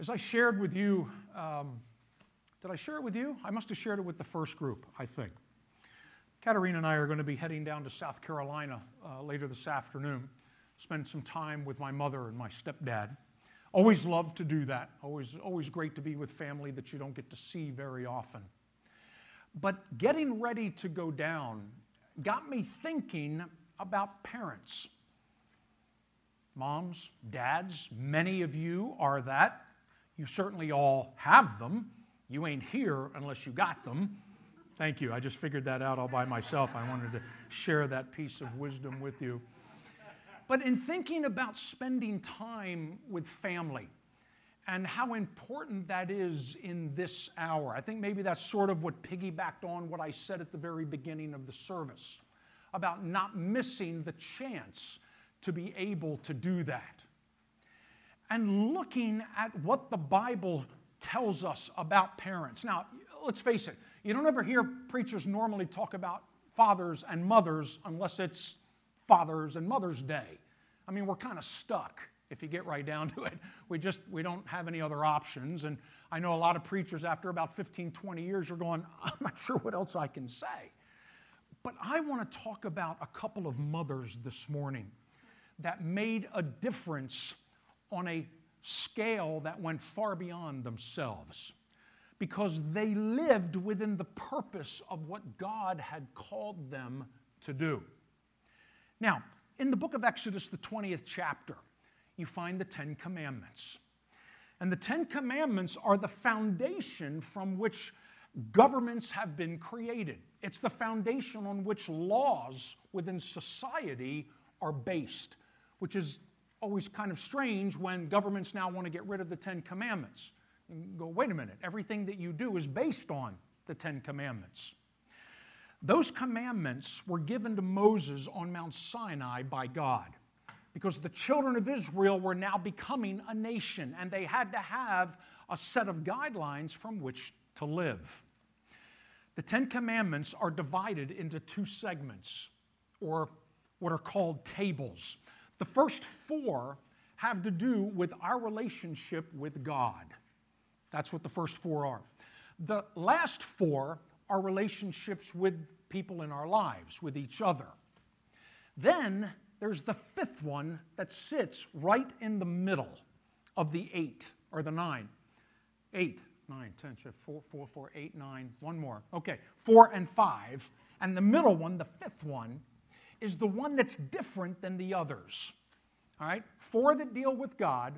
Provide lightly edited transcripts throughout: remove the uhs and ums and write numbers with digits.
As I shared with you, did I share it with you? I must have shared it with the first group, I think. Katerina and I are going to be heading down to South Carolina later this afternoon, spend some time with my mother and my stepdad. Always love to do that. Always great to be with family that you don't get to see very often. But getting ready to go down got me thinking about parents. Moms, dads, many of you are that. You certainly all have them. You ain't here unless you got them. Thank you. I just figured that out all by myself. I wanted to share that piece of wisdom with you. But in thinking about spending time with family and how important that is in this hour, I think maybe that's sort of what piggybacked on what I said at the very beginning of the service about not missing the chance to be able to do that. And looking at what the Bible tells us about parents. Now, let's face it, you don't ever hear preachers normally talk about fathers and mothers unless it's Father's and Mother's Day. I mean, we're kind of stuck if you get right down to it. We don't have any other options. And I know a lot of preachers after about 15, 20 years are going, I'm not sure what else I can say. But I want to talk about a couple of mothers this morning that made a difference on a scale that went far beyond themselves because they lived within the purpose of what God had called them to do. Now, in the book of Exodus, the 20th chapter, you find the Ten Commandments. And the Ten Commandments are the foundation from which governments have been created. It's the foundation on which laws within society are based, which is always kind of strange when governments now want to get rid of the Ten Commandments. You go, wait a minute, everything that you do is based on the Ten Commandments. Those commandments were given to Moses on Mount Sinai by God because the children of Israel were now becoming a nation and they had to have a set of guidelines from which to live. The Ten Commandments are divided into two segments, or what are called tables. The first four have to do with our relationship with God. That's what the first four are. The last four are relationships with people in our lives, with each other. Then there's the fifth one that sits right in the middle of the 8, or the 9. 8, 9, 10, 4, 8, 9, one more. Okay, 4 and 5. And the middle one, the fifth one, is the one that's different than the others. All right? 4 that deal with God,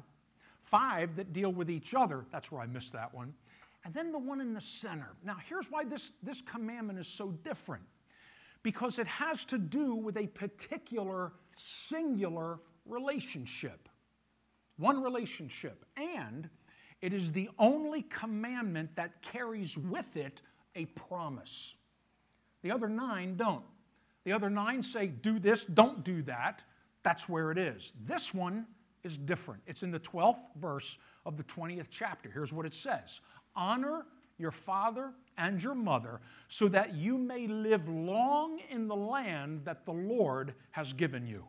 5 that deal with each other. That's where I missed that one. And then the one in the center. Now, here's why this commandment is so different. Because it has to do with a particular singular relationship. One relationship. And it is the only commandment that carries with it a promise. The other 9 don't. The other 9 say, do this, don't do that. That's where it is. This one is different. It's in the 12th verse of the 20th chapter. Here's what it says. Honor your father and your mother so that you may live long in the land that the Lord has given you.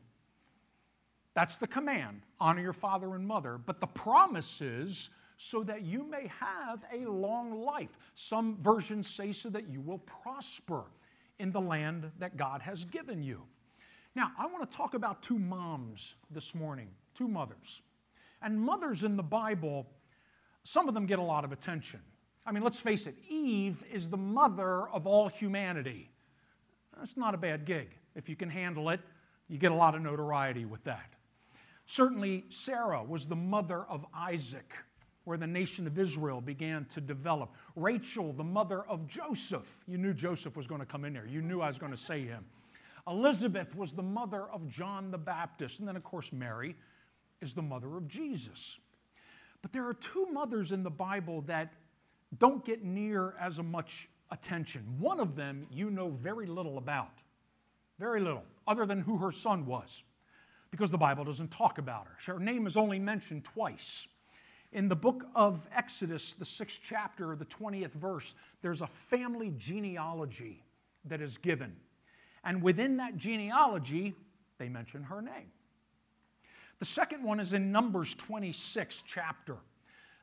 That's the command. Honor your father and mother. But the promise is so that you may have a long life. Some versions say so that you will prosper in the land that God has given you. Now, I want to talk about 2 moms this morning, 2 mothers. And mothers in the Bible, some of them get a lot of attention. I mean, let's face it, Eve is the mother of all humanity. That's not a bad gig. If you can handle it, you get a lot of notoriety with that. Certainly, Sarah was the mother of Isaac, where the nation of Israel began to develop. Rachel, the mother of Joseph. You knew Joseph was going to come in there. You knew I was going to say him. Elizabeth was the mother of John the Baptist. And then, of course, Mary is the mother of Jesus. But there are 2 mothers in the Bible that don't get near as much attention. One of them you know very little about. Very little, other than who her son was, because the Bible doesn't talk about her. Her name is only mentioned twice. In the book of Exodus, the 6th chapter, the 20th verse, there's a family genealogy that is given. And within that genealogy, they mention her name. The second one is in Numbers 26 chapter.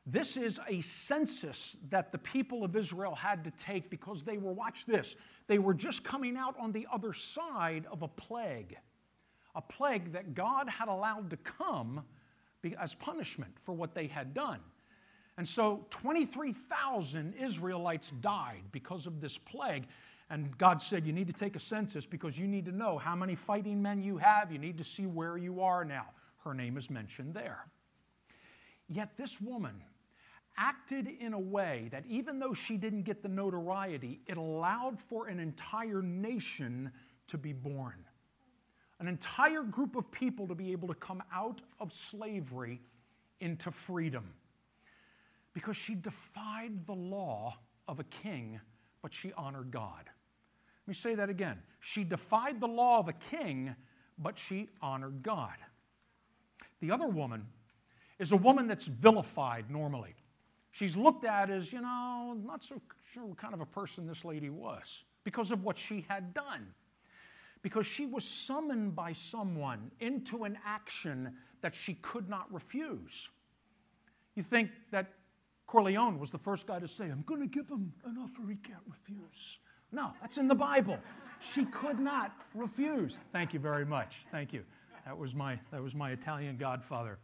This is a census that the people of Israel had to take because they were, watch this, they were just coming out on the other side of a plague that God had allowed to come as punishment for what they had done. And so 23,000 Israelites died because of this plague. And God said, you need to take a census because you need to know how many fighting men you have. You need to see where you are now. Her name is mentioned there. Yet this woman acted in a way that even though she didn't get the notoriety, it allowed for an entire nation to be born. An entire group of people to be able to come out of slavery into freedom. Because she defied the law of a king, but she honored God. Let me say that again. She defied the law of a king, but she honored God. The other woman is a woman that's vilified normally. She's looked at as, not so sure what kind of a person this lady was because of what she had done. Because she was summoned by someone into an action that she could not refuse. You think that Corleone was the first guy to say, I'm going to give him an offer he can't refuse. No, that's in the Bible. She could not refuse. Thank you very much. Thank you. That was my Italian godfather.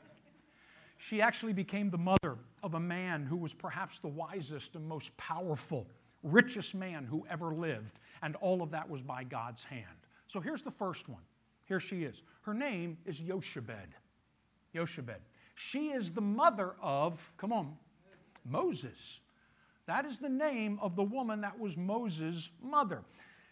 She actually became the mother of a man who was perhaps the wisest and most powerful, richest man who ever lived, and all of that was by God's hand. So here's the first one. Here she is. Her name is Jochebed. Jochebed. She is the mother of, Moses. That is the name of the woman that was Moses' mother.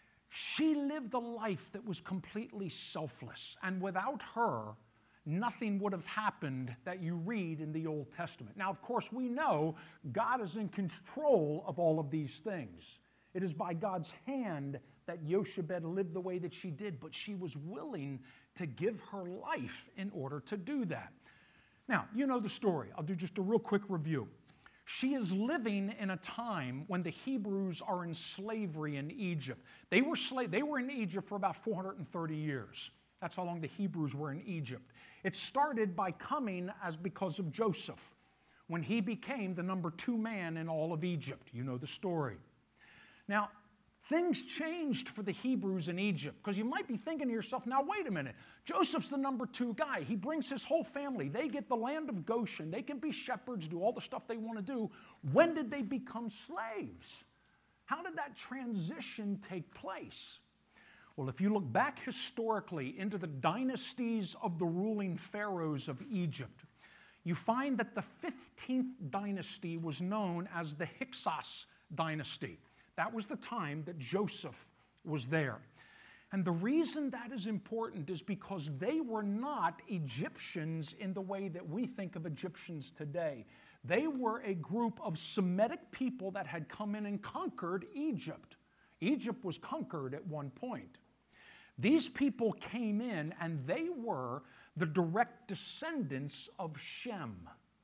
She lived a life that was completely selfless, and without her, nothing would have happened that you read in the Old Testament. Now, of course, we know God is in control of all of these things. It is by God's hand that Jochebed lived the way that she did, but she was willing to give her life in order to do that. Now, you know the story. I'll do just a real quick review. She is living in a time when the Hebrews are in slavery in Egypt. They were in Egypt for about 430 years. That's how long the Hebrews were in Egypt. It started by coming because of Joseph, when he became the number 2 man in all of Egypt. You know the story. Now, things changed for the Hebrews in Egypt, because you might be thinking to yourself, now wait a minute, Joseph's the number 2 guy. He brings his whole family. They get the land of Goshen. They can be shepherds, do all the stuff they want to do. When did they become slaves? How did that transition take place? Well, if you look back historically into the dynasties of the ruling pharaohs of Egypt, you find that the 15th dynasty was known as the Hyksos dynasty. That was the time that Joseph was there. And the reason that is important is because they were not Egyptians in the way that we think of Egyptians today. They were a group of Semitic people that had come in and conquered Egypt. Egypt was conquered at one point. These people came in and they were the direct descendants of Shem.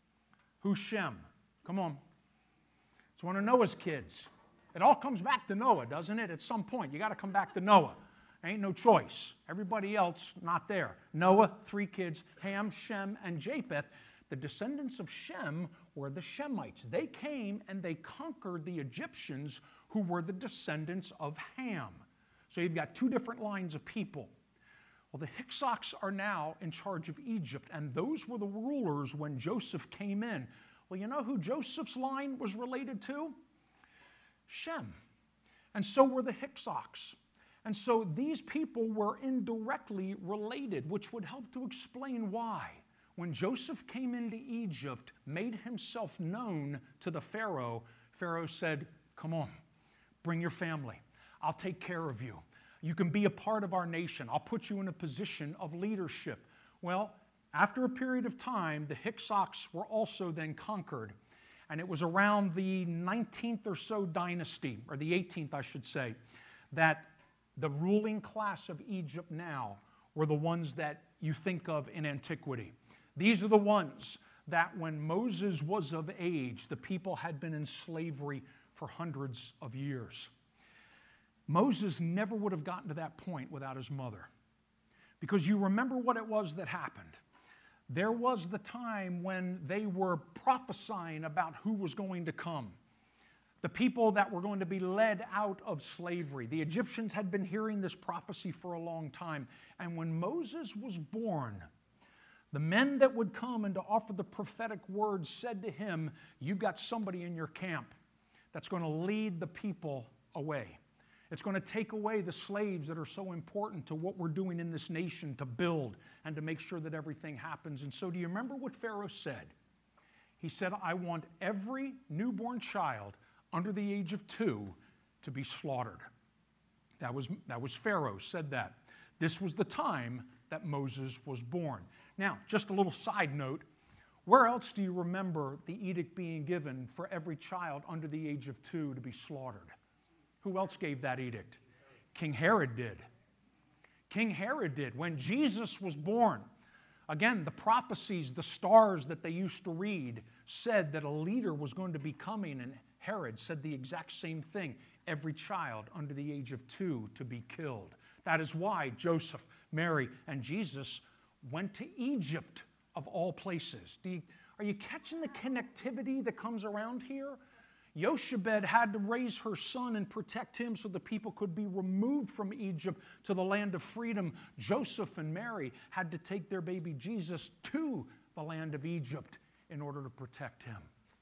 Who's Shem? Come on. It's one of Noah's kids. It all comes back to Noah, doesn't it? At some point, you got to come back to Noah. Ain't no choice. Everybody else, not there. Noah, 3 kids, Ham, Shem, and Japheth. The descendants of Shem were the Shemites. They came and they conquered the Egyptians who were the descendants of Ham. So you've got 2 different lines of people. Well, the Hyksos are now in charge of Egypt, and those were the rulers when Joseph came in. Well, you know who Joseph's line was related to? Shem. And so were the Hyksos. And so these people were indirectly related, which would help to explain why, when Joseph came into Egypt, made himself known to the Pharaoh, Pharaoh said, come on, bring your family. I'll take care of you. You can be a part of our nation. I'll put you in a position of leadership. Well, after a period of time, the Hyksos were also then conquered. And it was around the 19th or so dynasty, or the 18th, I should say, that the ruling class of Egypt now were the ones that you think of in antiquity. These are the ones that when Moses was of age, the people had been in slavery for hundreds of years. Moses never would have gotten to that point without his mother. Because you remember what it was that happened. there was the time when they were prophesying about who was going to come. The people that were going to be led out of slavery. The Egyptians had been hearing this prophecy for a long time. And when Moses was born, the men that would come and to offer the prophetic words said to him, you've got somebody in your camp that's going to lead the people away. It's going to take away the slaves that are so important to what we're doing in this nation to build and to make sure that everything happens. And so do you remember what Pharaoh said? He said, I want every newborn child under the age of 2 to be slaughtered. That was Pharaoh said that. This was the time that Moses was born. Now, just a little side note, where else do you remember the edict being given for every child under the age of 2 to be slaughtered? Who else gave that edict? King Herod did. King Herod did. When Jesus was born, again, the prophecies, the stars that they used to read said that a leader was going to be coming, and Herod said the exact same thing. Every child under the age of 2 to be killed. That is why Joseph, Mary, and Jesus went to Egypt of all places. Are you catching the connectivity that comes around here? Jochebed had to raise her son and protect him so the people could be removed from Egypt to the land of freedom. Joseph and Mary had to take their baby Jesus to the land of Egypt in order to protect him.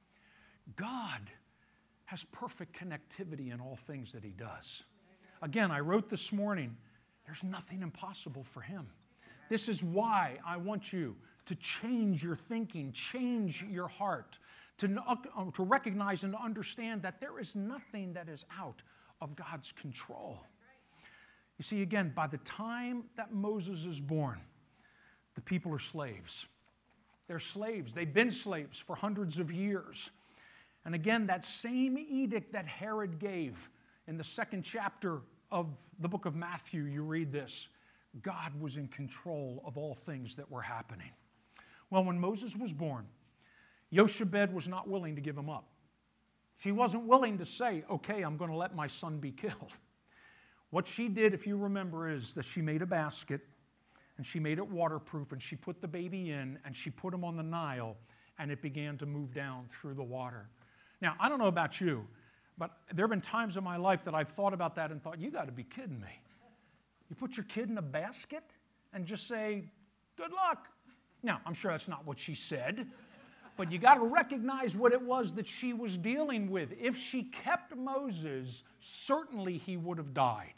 God has perfect connectivity in all things that he does. Again, I wrote this morning, there's nothing impossible for him. This is why I want you to change your thinking, change your heart, to recognize and to understand that there is nothing that is out of God's control. You see, again, by the time that Moses is born, the people are slaves. They're slaves. They've been slaves for hundreds of years. And again, that same edict that Herod gave in the 2nd chapter of the book of Matthew, you read this. God was in control of all things that were happening. Well, when Moses was born, Jochebed was not willing to give him up. She wasn't willing to say, okay, I'm going to let my son be killed. What she did, if you remember, is that she made a basket and she made it waterproof and she put the baby in and she put him on the Nile and it began to move down through the water. Now, I don't know about you, but there have been times in my life that I've thought about that and thought, you got to be kidding me. You put your kid in a basket and just say, good luck. Now, I'm sure that's not what she said, but you got to recognize what it was that she was dealing with. If she kept Moses, certainly he would have died.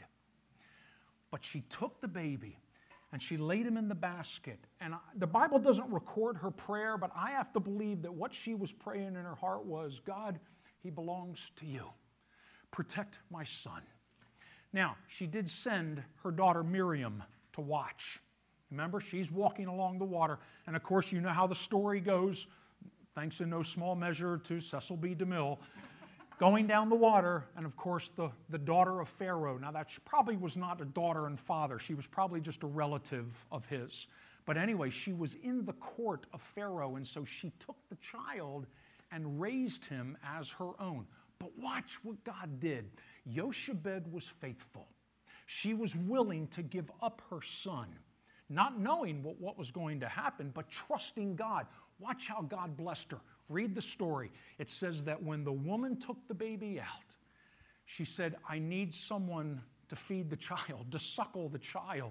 But she took the baby and she laid him in the basket. And the Bible doesn't record her prayer, but I have to believe that what she was praying in her heart was, God, he belongs to you. Protect my son. Now, she did send her daughter Miriam to watch. Remember, she's walking along the water. And of course, you know how the story goes, thanks in no small measure to Cecil B. DeMille, going down the water, and of course, the daughter of Pharaoh. Now, that probably was not a daughter and father. She was probably just a relative of his. But anyway, she was in the court of Pharaoh, and so she took the child and raised him as her own. But watch what God did. Jochebed was faithful. She was willing to give up her son, not knowing what was going to happen, but trusting God. Watch how God blessed her. Read the story. It says that when the woman took the baby out, she said, I need someone to feed the child, to suckle the child.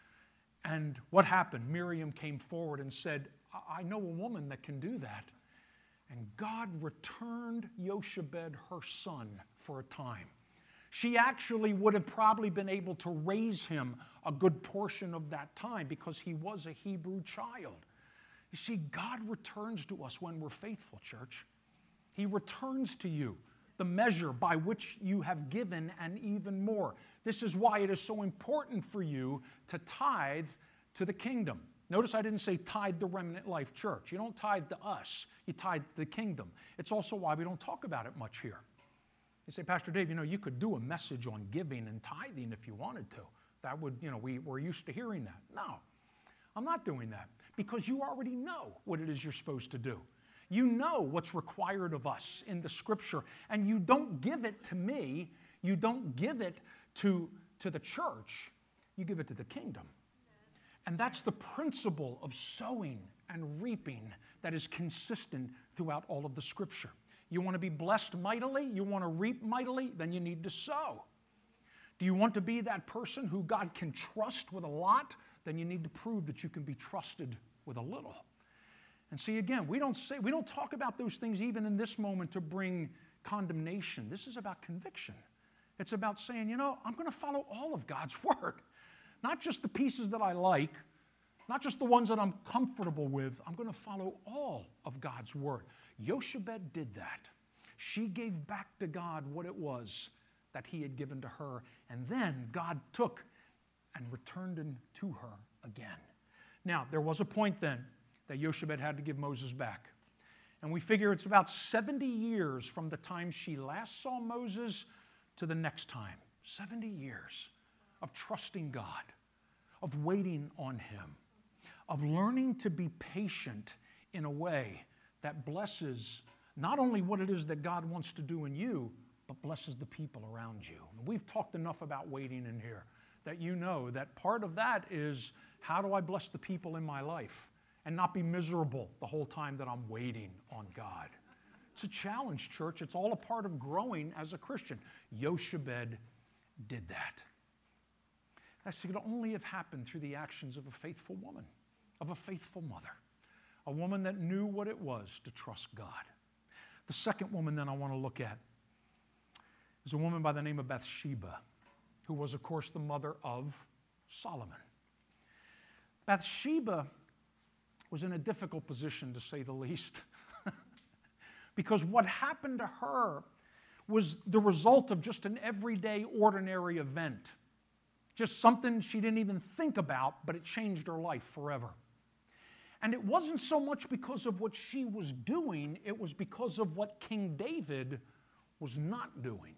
And what happened? Miriam came forward and said, I know a woman that can do that. And God returned Jochebed her son for a time. She actually would have probably been able to raise him a good portion of that time because he was a Hebrew child. You see, God returns to us when we're faithful, church. He returns to you the measure by which you have given and even more. This is why it is so important for you to tithe to the kingdom. Notice I didn't say tithe to Remnant Life Church. You don't tithe to us. You tithe to the kingdom. It's also why we don't talk about it much here. You say, Pastor Dave, you could do a message on giving and tithing if you wanted to. That would, we're used to hearing that. No, I'm not doing that because you already know what it is you're supposed to do. You know what's required of us in the Scripture, and you don't give it to me. You don't give it to the church. You give it to the kingdom. And that's the principle of sowing and reaping that is consistent throughout all of the Scripture. You want to be blessed mightily? You want to reap mightily? Then you need to sow. Do you want to be that person who God can trust with a lot? Then you need to prove that you can be trusted with a little. And see, again, we don't talk about those things even in this moment to bring condemnation. This is about conviction. It's about saying, I'm going to follow all of God's Word. Not just the pieces that I like, not just the ones that I'm comfortable with. I'm going to follow all of God's Word. Jochebed did that. She gave back to God what it was that He had given to her. And then God took and returned it to her again. Now, there was a point then that Jochebed had to give Moses back. And we figure it's about 70 years from the time she last saw Moses to the next time. 70 years of trusting God, of waiting on Him, of learning to be patient in a way that blesses not only what it is that God wants to do in you, but blesses the people around you. And we've talked enough about waiting in here that you know that part of that is, how do I bless the people in my life and not be miserable the whole time that I'm waiting on God? It's a challenge, church. It's all a part of growing as a Christian. Jochebed did that. That could only have happened through the actions of a faithful woman, of a faithful mother, a woman that knew what it was to trust God. The second woman then I want to look at is a woman by the name of Bathsheba, who was, of course, the mother of Solomon. Bathsheba was in a difficult position, to say the least, because what happened to her was the result of just an everyday, ordinary event. Just something she didn't even think about, but it changed her life forever. And it wasn't so much because of what she was doing, it was because of what King David was not doing.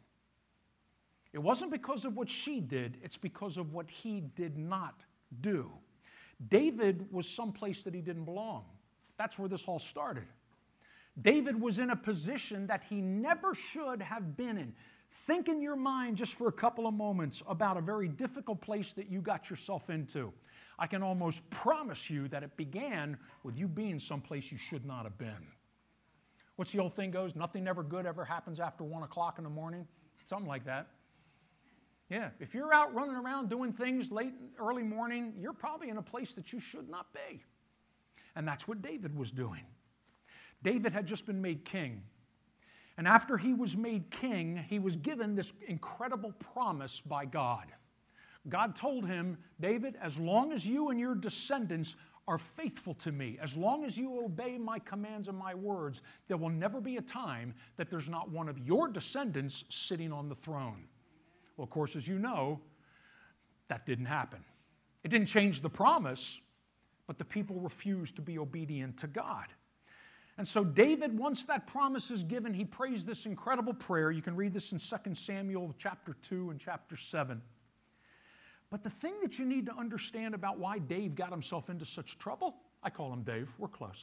It wasn't because of what she did, it's because of what he did not do. David was someplace that he didn't belong. That's where this all started. David was in a position that he never should have been in. Think in your mind just for a couple of moments about a very difficult place that you got yourself into. I can almost promise you that it began with you being someplace you should not have been. What's the old thing goes? Nothing ever good ever happens after 1 o'clock in the morning. Something like that. Yeah, if you're out running around doing things late, early morning, you're probably in a place that you should not be. And that's what David was doing. David had just been made king. And after he was made king, he was given this incredible promise by God. God told him, David, as long as you and your descendants are faithful to me, as long as you obey my commands and my words, there will never be a time that there's not one of your descendants sitting on the throne. Well, of course, as you know, that didn't happen. It didn't change the promise, but the people refused to be obedient to God. And so David, once that promise is given, he prays this incredible prayer. You can read this in 2 Samuel chapter 2 and chapter 7. But the thing that you need to understand about why Dave got himself into such trouble, I call him Dave, we're close,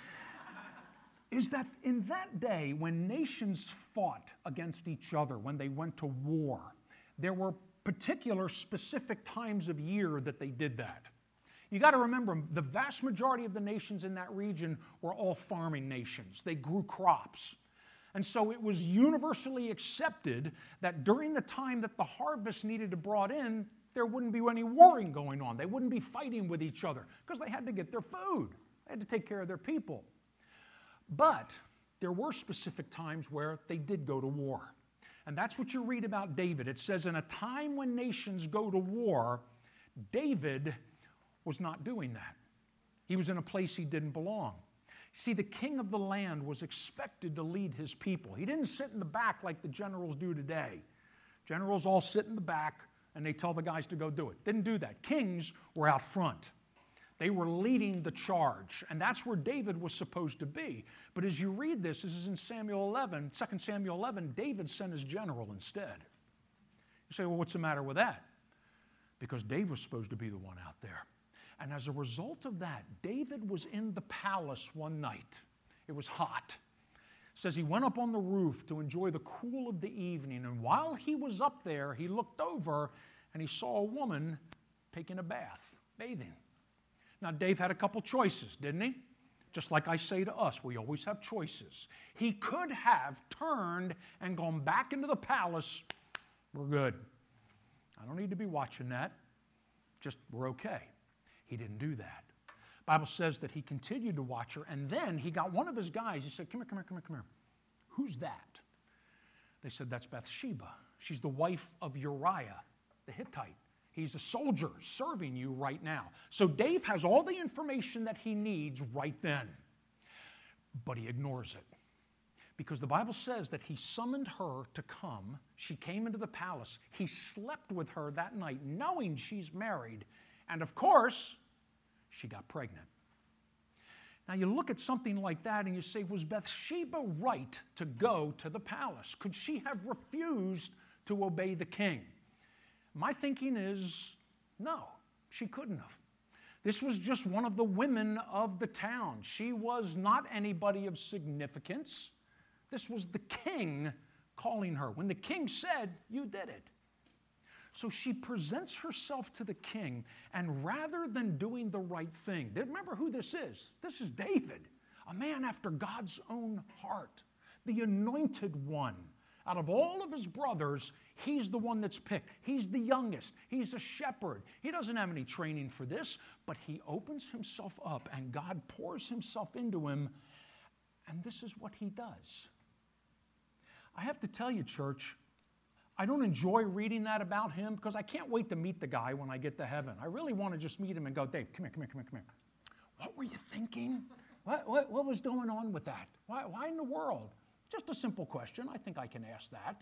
is that in that day when nations fought against each other, when they went to war, there were particular specific times of year that they did that. You got to remember, the vast majority of the nations in that region were all farming nations. They grew crops. And so it was universally accepted that during the time that the harvest needed to be brought in, there wouldn't be any warring going on. They wouldn't be fighting with each other because they had to get their food. They had to take care of their people. But there were specific times where they did go to war. And that's what you read about David. It says, in a time when nations go to war, David was not doing that. He was in a place he didn't belong. See, the king of the land was expected to lead his people. He didn't sit in the back like the generals do today. Generals all sit in the back and they tell the guys to go do it. Didn't do that. Kings were out front. They were leading the charge, and that's where David was supposed to be. But as you read this is in Samuel 11, 2 Samuel 11, David sent his general instead. You say, well, what's the matter with that? Because David was supposed to be the one out there. And as a result of that, David was in the palace one night. It was hot. It says he went up on the roof to enjoy the cool of the evening, and while he was up there, he looked over and he saw a woman taking a bath, bathing. Now, Dave had a couple choices, didn't he? Just like I say to us, we always have choices. He could have turned and gone back into the palace. We're good. I don't need to be watching that. Just, we're okay. He didn't do that. The Bible says that he continued to watch her, and then he got one of his guys. He said, come here. Who's that? They said, that's Bathsheba. She's the wife of Uriah, the Hittite. He's a soldier serving you right now. So Dave has all the information that he needs right then. But he ignores it. Because the Bible says that he summoned her to come. She came into the palace. He slept with her that night, knowing she's married. And of course, she got pregnant. Now you look at something like that and you say, was Bathsheba right to go to the palace? Could she have refused to obey the king? My thinking is, no, she couldn't have. This was just one of the women of the town. She was not anybody of significance. This was the king calling her. When the king said, you did it. So she presents herself to the king, and rather than doing the right thing, remember who this is. This is David, a man after God's own heart, the anointed one. Out of all of his brothers, he's the one that's picked. He's the youngest. He's a shepherd. He doesn't have any training for this, but he opens himself up, and God pours himself into him, and this is what he does. I have to tell you, church, I don't enjoy reading that about him because I can't wait to meet the guy when I get to heaven. I really want to just meet him and go, Dave, come here. What were you thinking? What was going on with that? Why in the world? Just a simple question. I think I can ask that.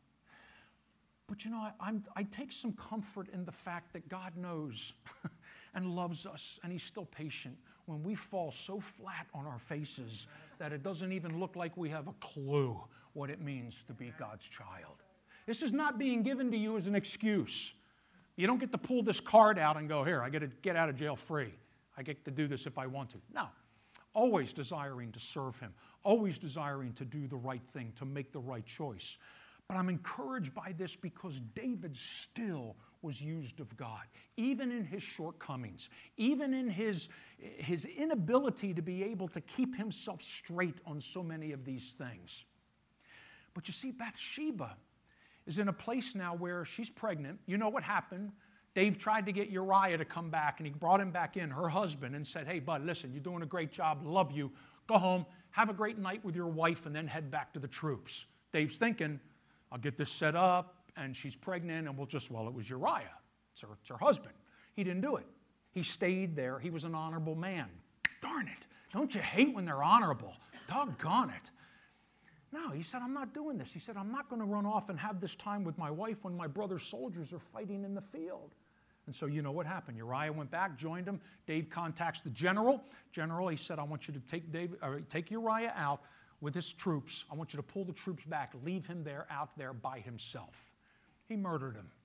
But you know, I take some comfort in the fact that God knows and loves us, and he's still patient when we fall so flat on our faces that it doesn't even look like we have a clue what it means to be God's child. This is not being given to you as an excuse. You don't get to pull this card out and go, here, I get to get out of jail free. I get to do this if I want to. No. Always desiring to serve him. Always desiring to do the right thing, to make the right choice. But I'm encouraged by this because David still was used of God, even in his shortcomings, even in his inability to be able to keep himself straight on so many of these things. But you see, Bathsheba is in a place now where she's pregnant. You know what happened? Dave tried to get Uriah to come back, and he brought him back in, her husband, and said, hey, bud, listen, you're doing a great job, love you. Go home, have a great night with your wife, and then head back to the troops. Dave's thinking, I'll get this set up, and she's pregnant, and well, it was Uriah. It's her husband. He didn't do it. He stayed there. He was an honorable man. Darn it. Don't you hate when they're honorable? Doggone it. No, he said, I'm not doing this. He said, I'm not going to run off and have this time with my wife when my brother's soldiers are fighting in the field. And so you know what happened. Uriah went back, joined him. Dave contacts the general. General, he said, I want you to take Uriah out with his troops. I want you to pull the troops back, leave him out there by himself. He murdered him.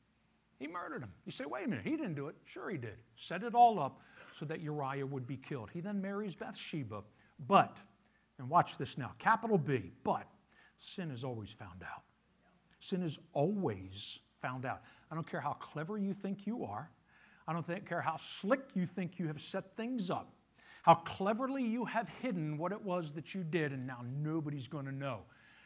You say, wait a minute, he didn't do it. Sure he did. Set it all up so that Uriah would be killed. He then marries Bathsheba. But, and watch this now, capital B, but sin is always found out. Sin is always found out. I don't care how clever you think you are. I don't care how slick you think you have set things up. How cleverly you have hidden what it was that you did, and now nobody's going to know.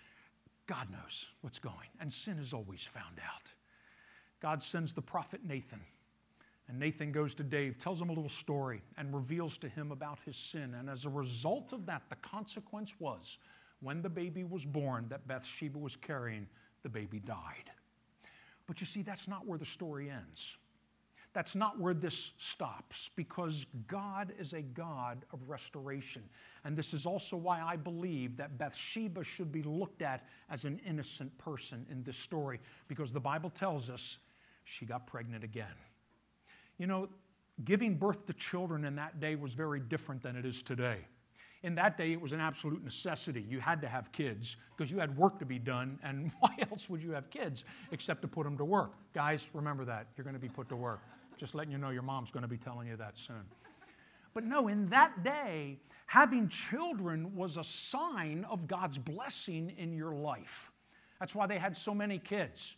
God knows what's going, and sin is always found out. God sends the prophet Nathan, and Nathan goes to Dave, tells him a little story, and reveals to him about his sin. And as a result of that, the consequence was, when the baby was born that Bathsheba was carrying, the baby died. But you see, that's not where the story ends. That's not where this stops, because God is a God of restoration. And this is also why I believe that Bathsheba should be looked at as an innocent person in this story, because the Bible tells us she got pregnant again. You know, giving birth to children in that day was very different than it is today. In that day, it was an absolute necessity. You had to have kids because you had work to be done, and why else would you have kids except to put them to work? Guys, remember that. You're going to be put to work. Just letting you know your mom's going to be telling you that soon. But no, in that day, having children was a sign of God's blessing in your life. That's why they had so many kids.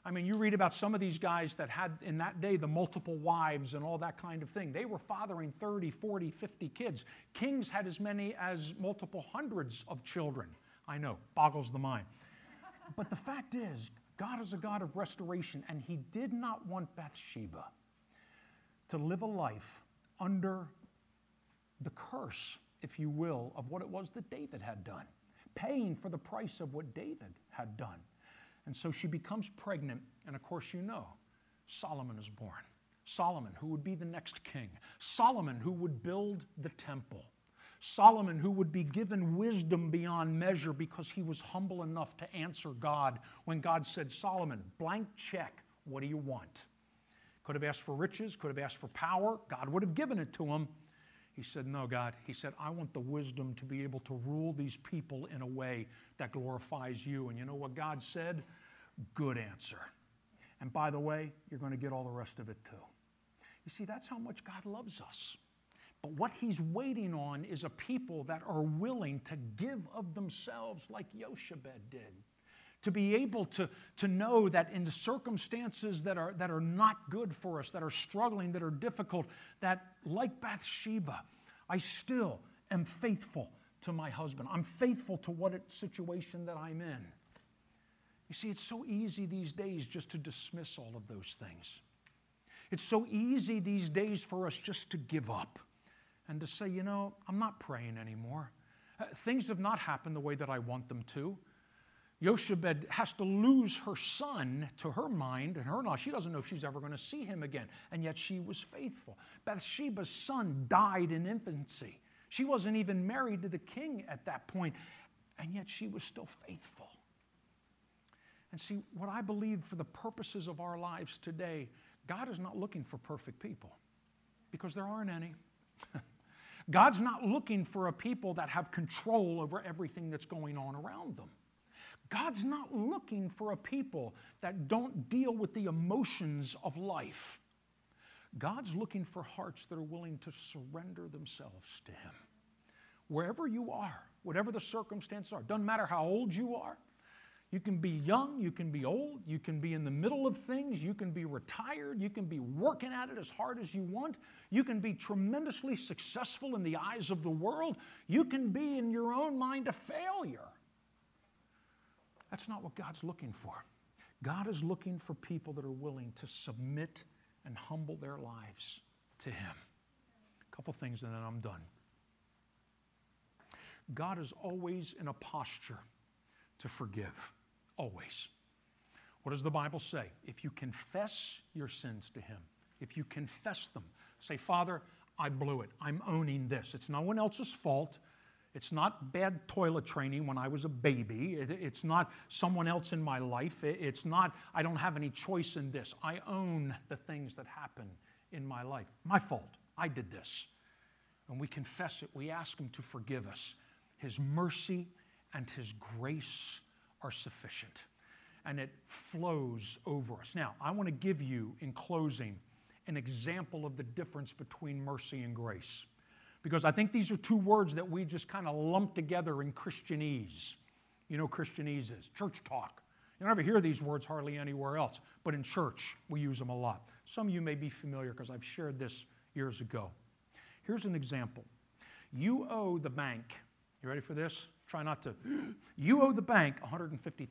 I mean, you read about some of these guys that had, in that day, the multiple wives and all that kind of thing. They were fathering 30, 40, 50 kids. Kings had as many as multiple hundreds of children. I know, boggles the mind. But the fact is, God is a God of restoration, and He did not want Bathsheba to live a life under the curse, if you will, of what it was that David had done, paying for the price of what David had done. And so she becomes pregnant, and of course you know, Solomon is born. Solomon, who would be the next king. Solomon, who would build the temple. Solomon, who would be given wisdom beyond measure because he was humble enough to answer God when God said, Solomon, blank check, what do you want? Could have asked for riches, could have asked for power. God would have given it to him. He said, no, God. He said, I want the wisdom to be able to rule these people in a way that glorifies you. And you know what God said? Good answer. And by the way, you're going to get all the rest of it too. You see, that's how much God loves us. But what He's waiting on is a people that are willing to give of themselves like Jochebed did. To be able to know that in the circumstances that are not good for us, that are struggling, that are difficult, that like Bathsheba, I still am faithful to my husband. I'm faithful to what situation that I'm in. You see, it's so easy these days just to dismiss all of those things. It's so easy these days for us just to give up and to say, you know, I'm not praying anymore. Things have not happened the way that I want them to. Jochebed has to lose her son to her mind and her knowledge. She doesn't know if she's ever going to see him again, and yet she was faithful. Bathsheba's son died in infancy. She wasn't even married to the king at that point, and yet she was still faithful. And see, what I believe for the purposes of our lives today, God is not looking for perfect people, because there aren't any. God's not looking for a people that have control over everything that's going on around them. God's not looking for a people that don't deal with the emotions of life. God's looking for hearts that are willing to surrender themselves to Him. Wherever you are, whatever the circumstances are, doesn't matter how old you are. You can be young, you can be old, you can be in the middle of things, you can be retired, you can be working at it as hard as you want, you can be tremendously successful in the eyes of the world, you can be in your own mind a failure. That's not what God's looking for. God is looking for people that are willing to submit and humble their lives to Him. A couple things and then I'm done. God is always in a posture to forgive. Always. What does the Bible say? If you confess your sins to Him, if you confess them, say, Father, I blew it. I'm owning this. It's no one else's fault. It's not bad toilet training when I was a baby. It's not someone else in my life. It's not, I don't have any choice in this. I own the things that happen in my life. My fault. I did this. And we confess it. We ask Him to forgive us. His mercy and His grace are sufficient. And it flows over us. Now, I want to give you, in closing, an example of the difference between mercy and grace. Because I think these are two words that we just kind of lump together in Christianese. You know what Christianese is? Church talk. You don't ever hear these words hardly anywhere else, but in church we use them a lot. Some of you may be familiar because I've shared this years ago. Here's an example. You owe the bank, you ready for this? Try not to. You owe the bank $150,000.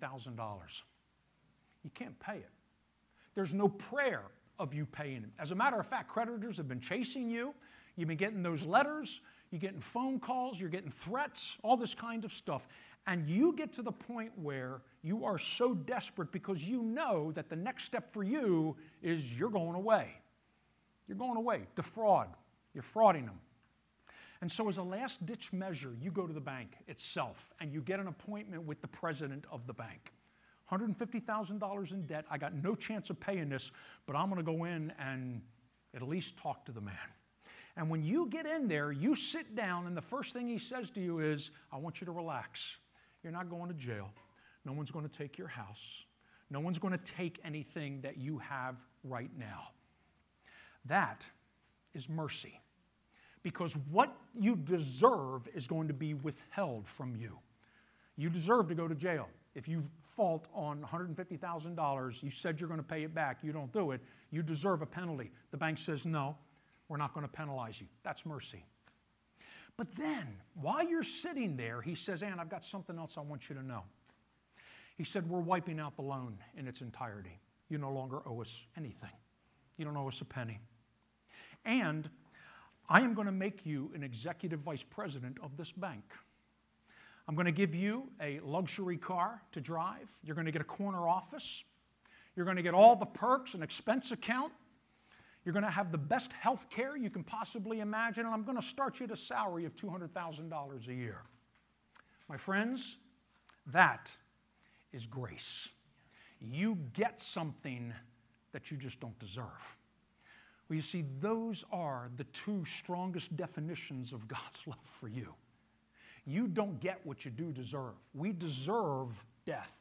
You can't pay it. There's no prayer of you paying it. As a matter of fact, creditors have been chasing you. You've been getting those letters, you're getting phone calls, you're getting threats, all this kind of stuff. And you get to the point where you are so desperate because you know that the next step for you is you're going away. You're going away. Defraud. You're frauding them. And so as a last-ditch measure, you go to the bank itself and you get an appointment with the president of the bank. $150,000 in debt. I got no chance of paying this, but I'm going to go in and at least talk to the man. And when you get in there, you sit down, and the first thing he says to you is, I want you to relax. You're not going to jail. No one's going to take your house. No one's going to take anything that you have right now. That is mercy. Because what you deserve is going to be withheld from you. You deserve to go to jail. If you fault on $150,000, you said you're going to pay it back, you don't do it, you deserve a penalty. The bank says, no, we're not going to penalize you. That's mercy. But then, while you're sitting there, he says, Ann, I've got something else I want you to know. He said, we're wiping out the loan in its entirety. You no longer owe us anything. You don't owe us a penny. And I am going to make you an executive vice president of this bank. I'm going to give you a luxury car to drive. You're going to get a corner office. You're going to get all the perks, an expense account. You're going to have the best health care you can possibly imagine, and I'm going to start you at a salary of $200,000 a year. My friends, that is grace. You get something that you just don't deserve. Well, you see, those are the two strongest definitions of God's love for you. You don't get what you do deserve. We deserve death.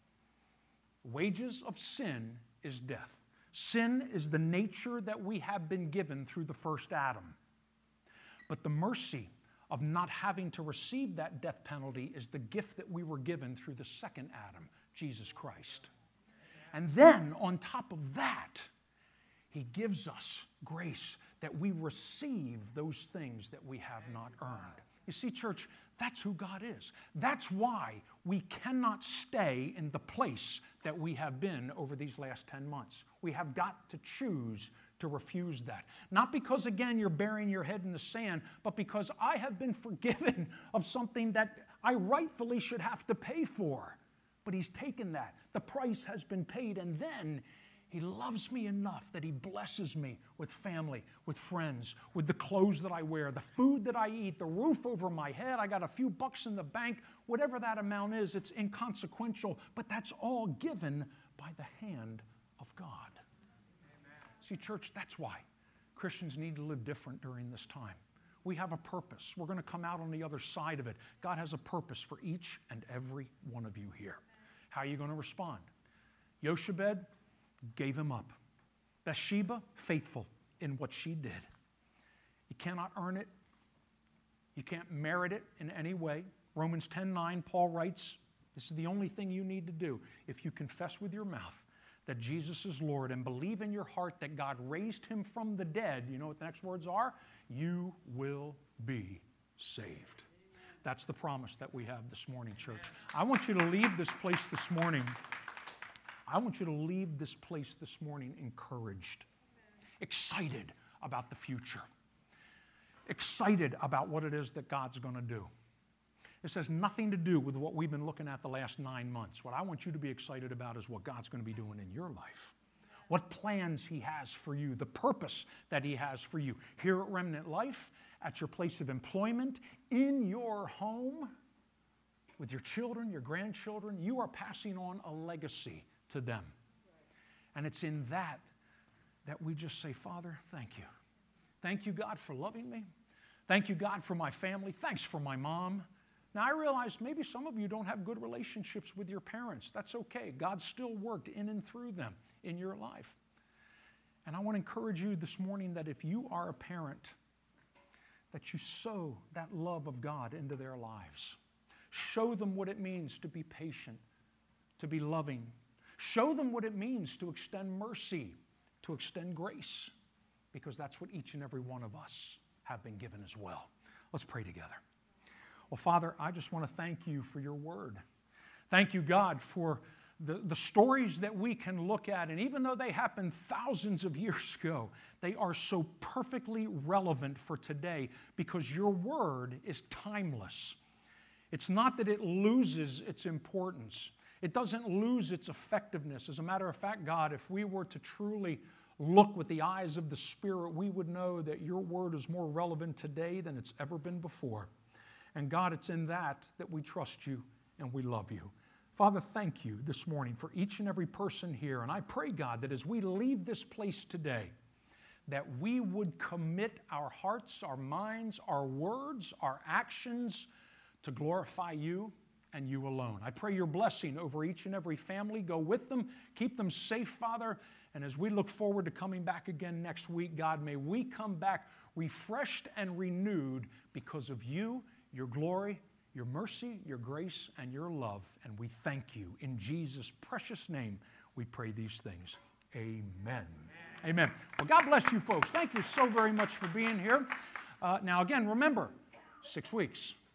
Wages of sin is death. Sin is the nature that we have been given through the first Adam. But the mercy of not having to receive that death penalty is the gift that we were given through the second Adam, Jesus Christ. And then, on top of that, he gives us grace that we receive those things that we have not earned. You see, church, that's who God is. That's why we cannot stay in the place that we have been over these last 10 months. We have got to choose to refuse that. Not because, again, you're burying your head in the sand, but because I have been forgiven of something that I rightfully should have to pay for. But he's taken that. The price has been paid, and then he loves me enough that he blesses me with family, with friends, with the clothes that I wear, the food that I eat, the roof over my head. I got a few bucks in the bank. Whatever that amount is, it's inconsequential, but that's all given by the hand of God. Amen. See, church, that's why Christians need to live different during this time. We have a purpose. We're going to come out on the other side of it. God has a purpose for each and every one of you here. How are you going to respond? Jochebed gave him up. Bathsheba, faithful in what she did. You cannot earn it. You can't merit it in any way. Romans 10:9, Paul writes, this is the only thing you need to do. If you confess with your mouth that Jesus is Lord and believe in your heart that God raised him from the dead, you know what the next words are? You will be saved. That's the promise that we have this morning, church. I want you to leave this place this morning. I want you to leave this place this morning encouraged, excited about the future, excited about what it is that God's going to do. This has nothing to do with what we've been looking at the last 9 months. What I want you to be excited about is what God's going to be doing in your life, what plans he has for you, the purpose that he has for you here at Remnant Life, at your place of employment, in your home, with your children, your grandchildren. You are passing on a legacy to them. And it's in that we just say, Father, thank you. Thank you, God, for loving me. Thank you, God, for my family. Thanks for my mom. Now, I realize maybe some of you don't have good relationships with your parents. That's okay. God still worked in and through them in your life. And I want to encourage you this morning that if you are a parent, that you sow that love of God into their lives. Show them what it means to be patient, to be loving. Show them what it means to extend mercy, to extend grace, because that's what each and every one of us have been given as well. Let's pray together. Well, Father, I just want to thank you for your word. Thank you, God, for the stories that we can look at, and even though they happened thousands of years ago, they are so perfectly relevant for today because your word is timeless. It's not that it loses its importance. It doesn't lose its effectiveness. As a matter of fact, God, if we were to truly look with the eyes of the Spirit, we would know that your word is more relevant today than it's ever been before. And God, it's in that we trust you and we love you. Father, thank you this morning for each and every person here. And I pray, God, that as we leave this place today, that we would commit our hearts, our minds, our words, our actions to glorify you and you alone. I pray your blessing over each and every family. Go with them. Keep them safe, Father. And as we look forward to coming back again next week, God, may we come back refreshed and renewed because of you, your glory, your mercy, your grace, and your love. And we thank you. In Jesus' precious name, we pray these things. Amen. Amen. Well, God bless you folks. Thank you so very much for being here. Now, again, remember, 6 weeks.